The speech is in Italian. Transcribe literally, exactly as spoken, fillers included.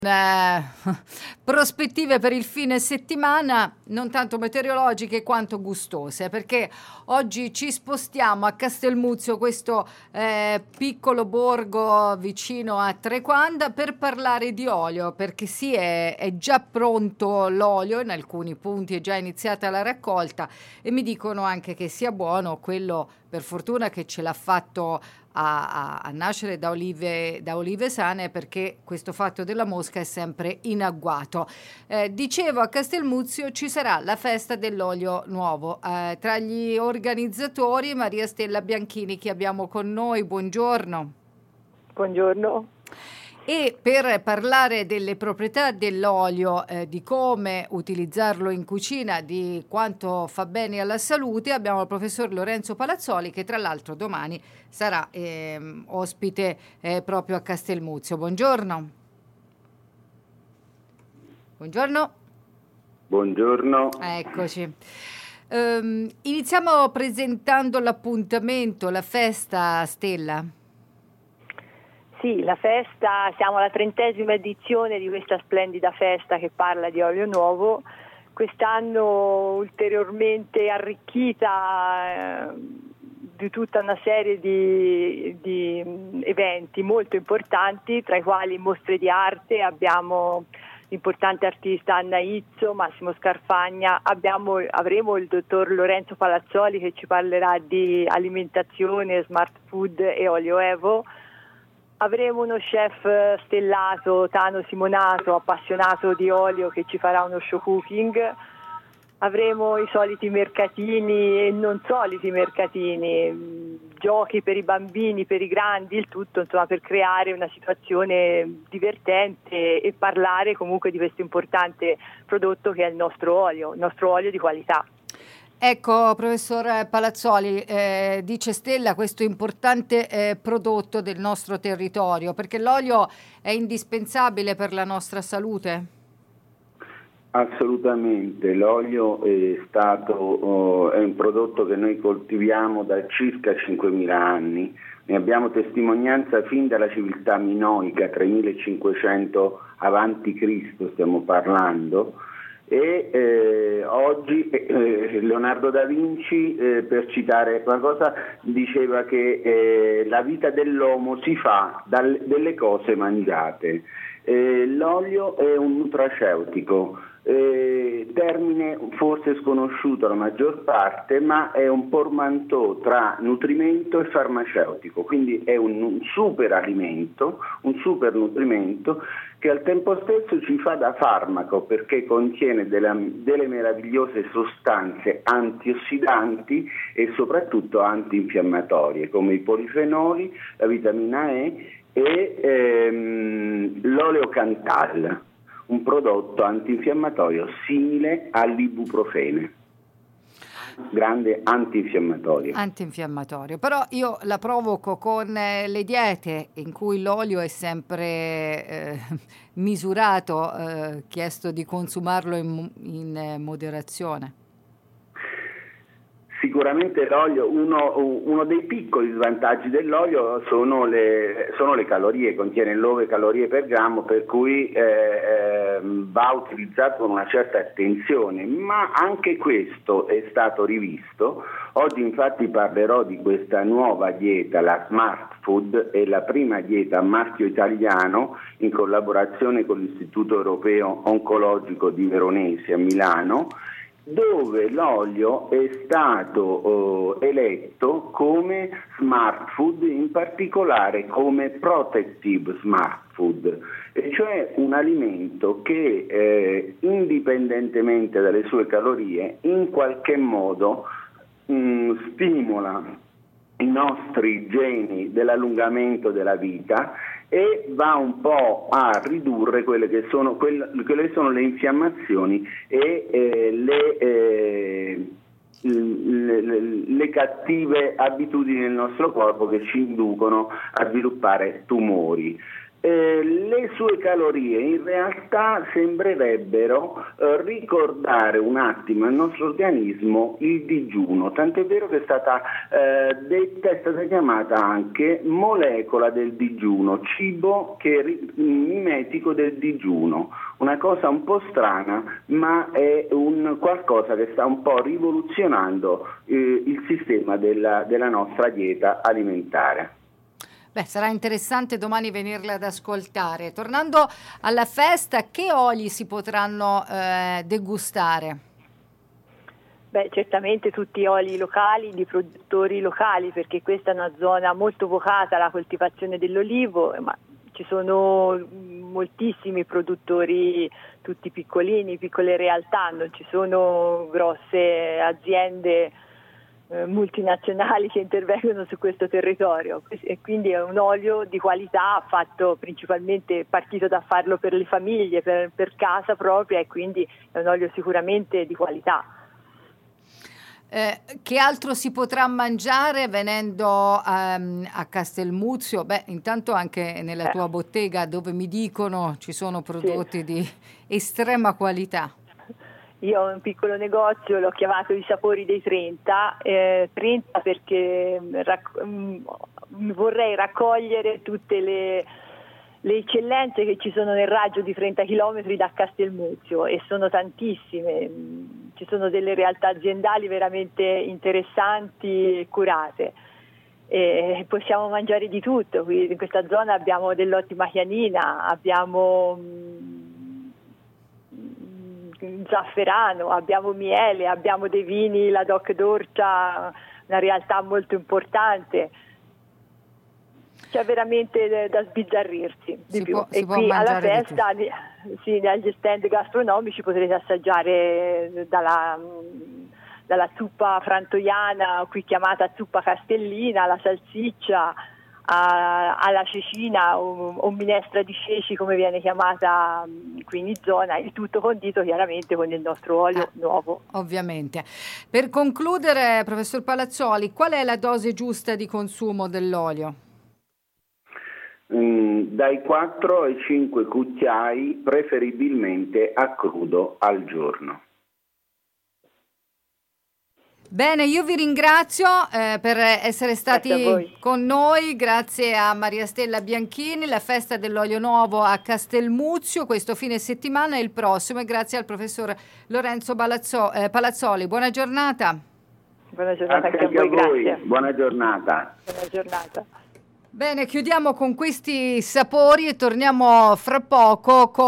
Eh, prospettive per il fine settimana non tanto meteorologiche quanto gustose, perché oggi ci spostiamo a Castelmuzio, questo eh, piccolo borgo vicino a Trequanda, per parlare di olio, perché sì, è, è già pronto l'olio, in alcuni punti è già iniziata la raccolta e mi dicono anche che sia buono quello, per fortuna, che ce l'ha fatto A, a, a nascere da olive, da olive sane, perché questo fatto della mosca è sempre in agguato. Eh, dicevo, a Castelmuzio ci sarà la festa dell'olio nuovo. Eh, tra gli organizzatori Maria Stella Bianchini, che abbiamo con noi. Buongiorno. Buongiorno. E per parlare delle proprietà dell'olio, eh, di come utilizzarlo in cucina, di quanto fa bene alla salute, abbiamo il professor Lorenzo Palazzoli, che tra l'altro domani sarà eh, ospite eh, proprio a Castelmuzio. Buongiorno. Buongiorno. Buongiorno. Eccoci. Um, iniziamo presentando l'appuntamento, la festa, Stella. Sì, la festa, siamo alla trentesima edizione di questa splendida festa che parla di olio nuovo, quest'anno ulteriormente arricchita eh, di tutta una serie di, di eventi molto importanti, tra i quali mostre di arte, abbiamo l'importante artista Anna Izzo, Massimo Scarfagna, abbiamo, avremo il dottor Lorenzo Palazzoli che ci parlerà di alimentazione, smart food e olio evo. Avremo uno chef stellato, Tano Simonato, appassionato di olio, che ci farà uno show cooking. Avremo i soliti mercatini e non soliti mercatini, giochi per i bambini, per i grandi, il tutto insomma per creare una situazione divertente e parlare comunque di questo importante prodotto che è il nostro olio, il nostro olio di qualità. Ecco, professor Palazzoli, eh, dice Stella, questo importante eh, prodotto del nostro territorio, perché l'olio è indispensabile per la nostra salute? Assolutamente, l'olio è stato oh, è un prodotto che noi coltiviamo da circa cinquemila anni, ne abbiamo testimonianza fin dalla civiltà minoica, tremilacinquecento avanti Cristo stiamo parlando. E eh, oggi eh, Leonardo da Vinci, eh, per citare qualcosa, diceva che eh, la vita dell'uomo si fa dal, delle cose mangiate. Eh, l'olio è un nutraceutico, eh, termine forse sconosciuto alla maggior parte, ma è un portmanteau tra nutrimento e farmaceutico, quindi è un, un super alimento, un super nutrimento che al tempo stesso ci fa da farmaco, perché contiene delle, delle meravigliose sostanze antiossidanti e soprattutto antinfiammatorie, come i polifenoli, la vitamina E e ehm, l'oleo Cantal, un prodotto antinfiammatorio simile all'ibuprofene, grande antinfiammatorio. Antinfiammatorio, però io la provoco con eh, le diete in cui l'olio è sempre eh, misurato, eh, chiesto di consumarlo in, in eh, moderazione. Sicuramente l'olio, uno, uno dei piccoli svantaggi dell'olio sono le, sono le calorie, contiene nove calorie per grammo, per cui eh, eh, va utilizzato con una certa attenzione, ma anche questo è stato rivisto. Oggi infatti parlerò di questa nuova dieta, la Smart Food, è la prima dieta a marchio italiano in collaborazione con l'Istituto Europeo Oncologico di Veronesi a Milano, dove l'olio è stato eh, eletto come smart food, in particolare come protective smart food, e cioè un alimento che eh, indipendentemente dalle sue calorie in qualche modo mh, stimola i nostri geni dell'allungamento della vita e va un po' a ridurre quelle che sono, quelle, quelle che sono le infiammazioni e eh, le, eh, le, le, le cattive abitudini del nostro corpo che ci inducono a sviluppare tumori. Eh, le sue calorie in realtà sembrerebbero eh, ricordare un attimo al nostro organismo il digiuno, tant'è vero che è stata eh, detta, è stata chiamata anche molecola del digiuno, cibo che è ri- mimetico del digiuno, una cosa un po' strana, ma è un qualcosa che sta un po' rivoluzionando eh, il sistema della, della nostra dieta alimentare. Beh, sarà interessante domani venirle ad ascoltare. Tornando alla festa, che oli si potranno eh, degustare? Beh, certamente tutti oli locali, di produttori locali, perché questa è una zona molto vocata alla coltivazione dell'olivo, ma ci sono moltissimi produttori, tutti piccolini, piccole realtà, non ci sono grosse aziende multinazionali che intervengono su questo territorio, e quindi è un olio di qualità fatto principalmente, partito da farlo per le famiglie, per, per casa propria, e quindi è un olio sicuramente di qualità. Eh, che altro si potrà mangiare venendo um, a Castelmuzio? Beh, intanto anche nella tua eh. bottega, dove mi dicono ci sono prodotti sì. di estrema qualità. Io ho un piccolo negozio, l'ho chiamato I Sapori dei trenta, eh, trenta perché racc- mh, vorrei raccogliere tutte le, le eccellenze che ci sono nel raggio di trenta chilometri da Castelmuzio, e sono tantissime, ci sono delle realtà aziendali veramente interessanti e curate. E possiamo mangiare di tutto, qui in questa zona abbiamo dell'ottima chianina, abbiamo zafferano, abbiamo miele, abbiamo dei vini, la Doc d'Orcia, una realtà molto importante. C'è veramente da sbizzarrirsi di si più. Può, e qui alla festa, sì, negli stand gastronomici potrete assaggiare dalla, dalla zuppa frantoiana, qui chiamata zuppa castellina, la salsiccia, a, alla cecina o, o minestra di ceci, come viene chiamata qui in zona, il tutto condito chiaramente con il nostro olio ah, nuovo. Ovviamente. Per concludere, professor Palazzoli, qual è la dose giusta di consumo dell'olio? Mm, dai quattro ai cinque cucchiai, preferibilmente a crudo, al giorno. Bene, io vi ringrazio eh, per essere stati con noi, grazie a Maria Stella Bianchini, la festa dell'olio nuovo a Castelmuzio questo fine settimana e il prossimo, e grazie al professor Lorenzo Palazzo, eh, Palazzoli. Buona giornata. Buona giornata anche, anche a voi, voi. Grazie. Buona giornata. Buona giornata. Bene, chiudiamo con questi sapori e torniamo fra poco con